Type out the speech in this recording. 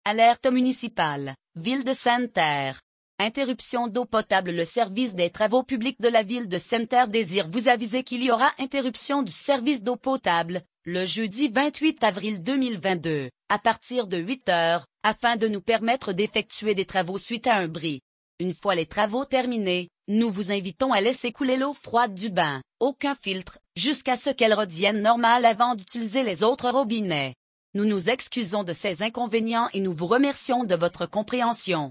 Alerte municipale, Ville de Sainte-Terre. Interruption d'eau potable. Le service des travaux publics de la ville de Sainte-Terre désire vous aviser qu'il y aura interruption du service d'eau potable, le jeudi 28 avril 2022, à partir de 8 heures, afin de nous permettre d'effectuer des travaux suite à un bris. Une fois les travaux terminés, nous vous invitons à laisser couler l'eau froide du bain, aucun filtre, jusqu'à ce qu'elle redevienne normale avant d'utiliser les autres robinets. Nous nous excusons de ces inconvénients et nous vous remercions de votre compréhension.